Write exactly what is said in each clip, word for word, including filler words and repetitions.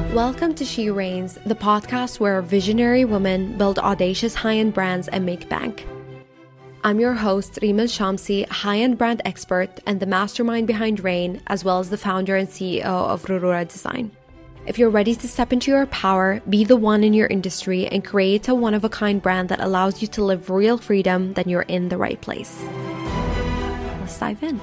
Welcome to She Reigns, the podcast where visionary women build audacious high-end brands and make bank. I'm your host, Rima Shamsi, high-end brand expert and the mastermind behind Reign, as well as the founder and C E O of Rurura Design. If you're ready to step into your power, be the one in your industry, and create a one-of-a-kind brand that allows you to live real freedom, then you're in the right place. Let's dive in.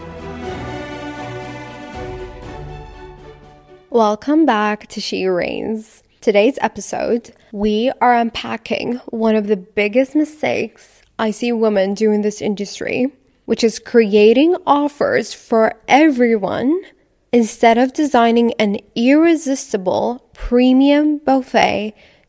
Welcome back to She Reigns. Today's episode, we are unpacking one of the biggest mistakes I see women do in this industry, which is creating offers for everyone instead of designing an irresistible premium buffet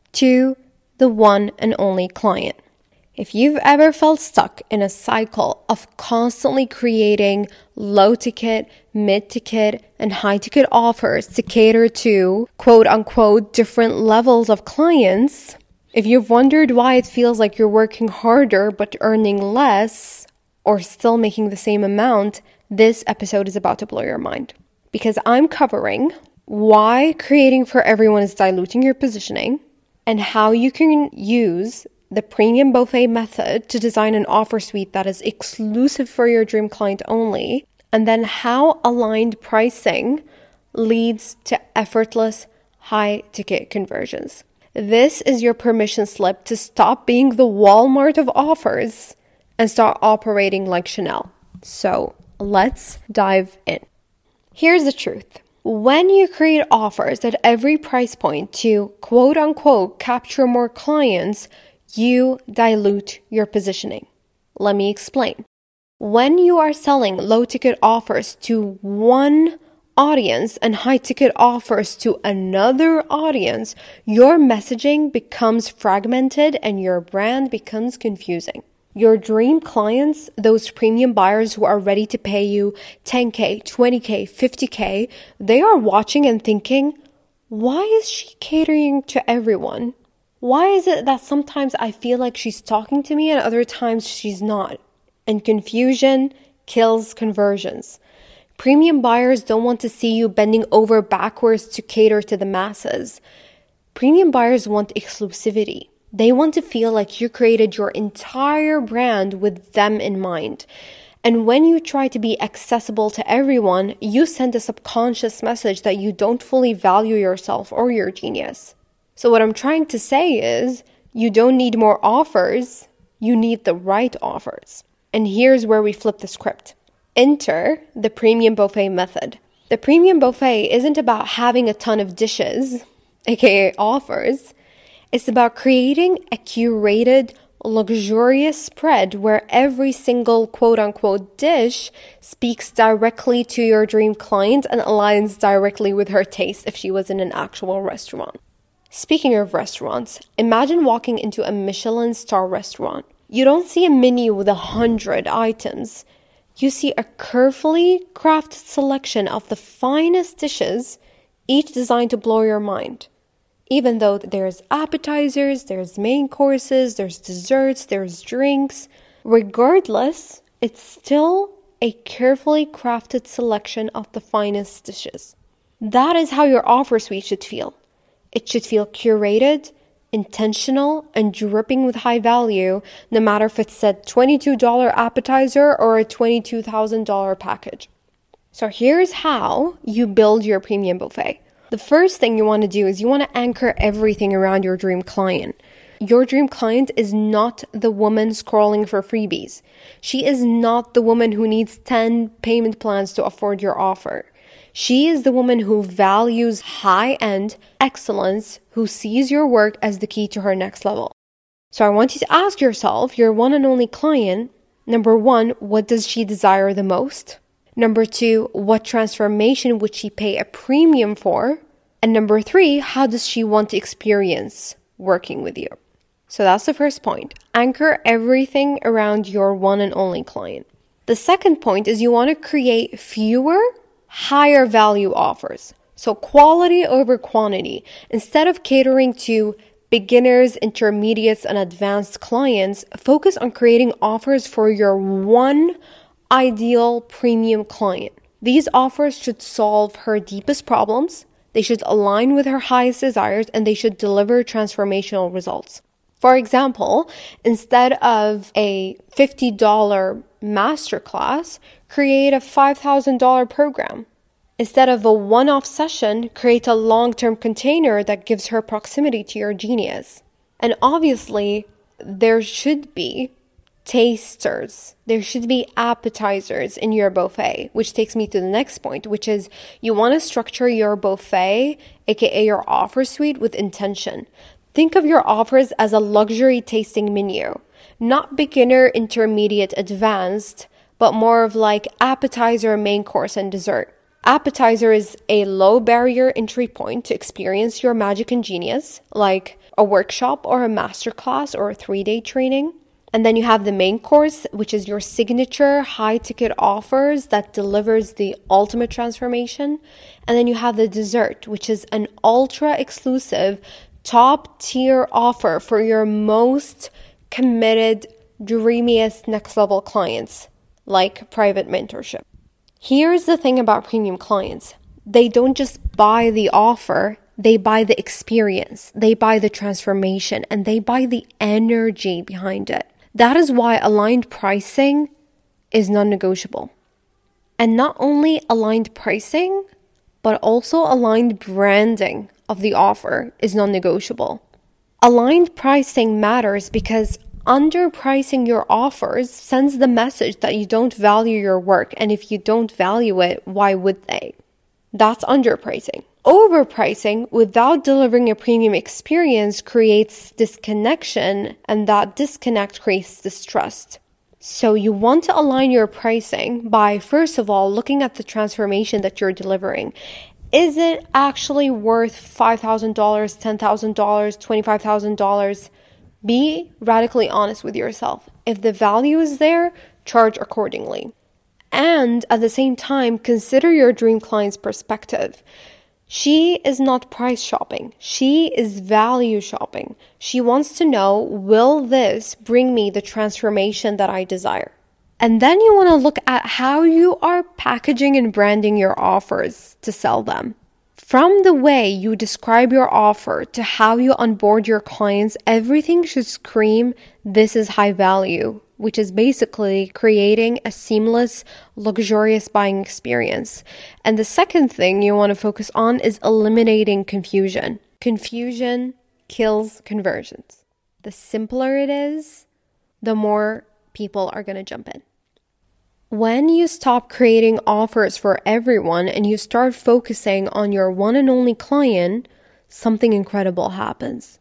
to the one and only client. If you've ever felt stuck in a cycle of constantly creating low-ticket, mid-ticket, and high-ticket offers to cater to quote-unquote different levels of clients, if you've wondered why it feels like you're working harder but earning less or still making the same amount, this episode is about to blow your mind. Because I'm covering why creating for everyone is diluting your positioning and how you can use the premium buffet method to design an offer suite that is exclusive for your dream client only, and then how aligned pricing leads to effortless high-ticket conversions. This is your permission slip to stop being the Walmart of offers and start operating like Chanel. So let's dive in. Here's the truth. When you create offers at every price point to quote-unquote capture more clients, you dilute your positioning. Let me explain. When you are selling low-ticket offers to one audience and high-ticket offers to another audience, your messaging becomes fragmented and your brand becomes confusing. Your dream clients, those premium buyers who are ready to pay you ten K, twenty K, fifty K, they are watching and thinking, why is she catering to everyone? Why is it that sometimes I feel like she's talking to me and other times she's not? And confusion kills conversions. Premium buyers don't want to see you bending over backwards to cater to the masses. Premium buyers want exclusivity. They want to feel like you created your entire brand with them in mind. And when you try to be accessible to everyone, you send a subconscious message that you don't fully value yourself or your genius. So what I'm trying to say is, you don't need more offers, you need the right offers. And here's where we flip the script. Enter the premium buffet method. The premium buffet isn't about having a ton of dishes, aka offers. It's about creating a curated, luxurious spread where every single quote-unquote dish speaks directly to your dream client and aligns directly with her taste if she was in an actual restaurant. Speaking of restaurants, imagine walking into a Michelin star restaurant. You don't see a menu with a hundred items. You see a carefully crafted selection of the finest dishes, each designed to blow your mind. Even though there's appetizers, there's main courses, there's desserts, there's drinks, regardless, it's still a carefully crafted selection of the finest dishes. That is how your offer suite should feel. It should feel curated, intentional, and dripping with high value, no matter if it's a twenty-two dollars appetizer or a twenty-two thousand dollars package. So here's how you build your premium buffet. The first thing you want to do is you want to anchor everything around your dream client. Your dream client is not the woman scrolling for freebies. She is not the woman who needs ten payment plans to afford your offer. She is the woman who values high-end excellence, who sees your work as the key to her next level. So I want you to ask yourself, your one and only client, number one, what does she desire the most? Number two, what transformation would she pay a premium for? And number three, how does she want to experience working with you? So that's the first point. Anchor everything around your one and only client. The second point is you want to create fewer, higher value offers. So quality over quantity. Instead of catering to beginners, intermediates, and advanced clients, focus on creating offers for your one ideal premium client. These offers should solve her deepest problems. They should align with her highest desires, and they should deliver transformational results. For example, instead of a fifty dollars masterclass, create a five thousand dollars program. Instead of a one-off session, create a long-term container that gives her proximity to your genius. And obviously, there should be tasters. There should be appetizers in your buffet, which takes me to the next point, which is you want to structure your buffet, aka your offer suite, with intention. Think of your offers as a luxury tasting menu, not beginner, intermediate, advanced, but more of like appetizer, main course, and dessert. Appetizer is a low barrier entry point to experience your magic and genius, like a workshop or a masterclass or a three-day training. And then you have the main course, which is your signature high-ticket offers that delivers the ultimate transformation. And then you have the dessert, which is an ultra-exclusive, top-tier offer for your most committed, dreamiest next-level clients, like private mentorship. Here's the thing about premium clients. They don't just buy the offer, they buy the experience, they buy the transformation, and they buy the energy behind it. That is why aligned pricing is non-negotiable. And not only aligned pricing, but also aligned branding of the offer is non-negotiable. Aligned pricing matters because underpricing your offers sends the message that you don't value your work, and if you don't value it, why would they? That's underpricing. Overpricing without delivering a premium experience creates disconnection, and that disconnect creates distrust. So you want to align your pricing by, first of all, looking at the transformation that you're delivering. Is it actually worth five thousand dollars, ten thousand dollars, twenty-five thousand dollars? Be radically honest with yourself. If the value is there, charge accordingly. And at the same time, consider your dream client's perspective. She is not price shopping. She is value shopping. She wants to know, will this bring me the transformation that I desire? And then you want to look at how you are packaging and branding your offers to sell them. From the way you describe your offer to how you onboard your clients, everything should scream, this is high value, which is basically creating a seamless, luxurious buying experience. And the second thing you want to focus on is eliminating confusion. Confusion kills conversions. The simpler it is, the more people are going to jump in. When you stop creating offers for everyone and you start focusing on your one and only client, something incredible happens.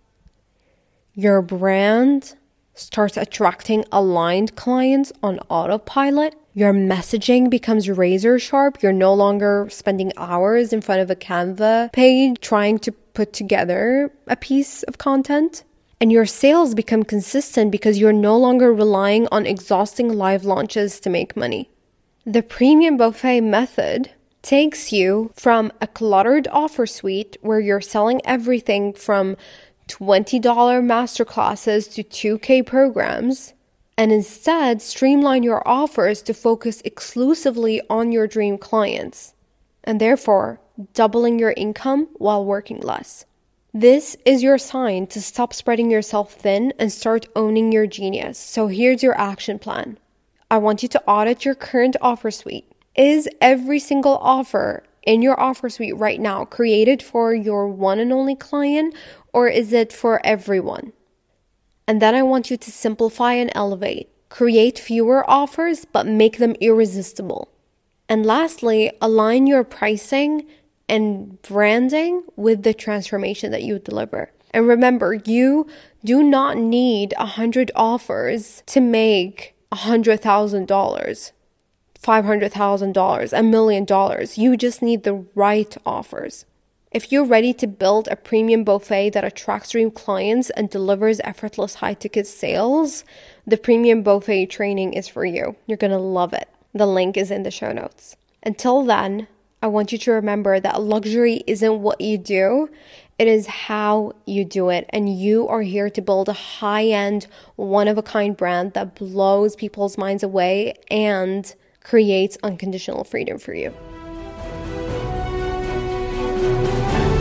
Your brand starts attracting aligned clients on autopilot. Your messaging becomes razor sharp. You're no longer spending hours in front of a Canva page trying to put together a piece of content. And your sales become consistent because you're no longer relying on exhausting live launches to make money. The premium buffet method takes you from a cluttered offer suite where you're selling everything from twenty dollars masterclasses to two K programs, and instead streamline your offers to focus exclusively on your dream clients, and therefore doubling your income while working less. This is your sign to stop spreading yourself thin and start owning your genius. So here's your action plan. I want you to audit your current offer suite. Is every single offer in your offer suite right now created for your one and only client, or is it for everyone? And then I want you to simplify and elevate. Create fewer offers, but make them irresistible. And lastly, align your pricing and branding with the transformation that you deliver. And remember, you do not need one hundred offers to make one hundred thousand dollars, five hundred thousand dollars, a million dollars. You just need the right offers. If you're ready to build a premium buffet that attracts dream clients and delivers effortless high-ticket sales, the premium buffet training is for you. You're going to love it. The link is in the show notes. Until then, I want you to remember that luxury isn't what you do, it is how you do it. And you are here to build a high-end, one-of-a-kind brand that blows people's minds away and creates unconditional freedom for you.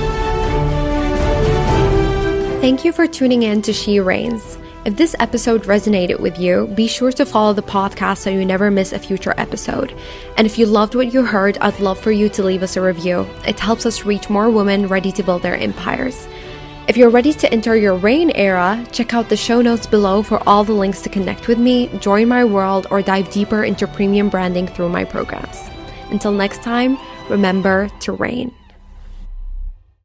Thank you for tuning in to She Reigns. If this episode resonated with you, be sure to follow the podcast so you never miss a future episode. And if you loved what you heard, I'd love for you to leave us a review. It helps us reach more women ready to build their empires. If you're ready to enter your reign era, check out the show notes below for all the links to connect with me, join my world, or dive deeper into premium branding through my programs. Until next time, remember to reign.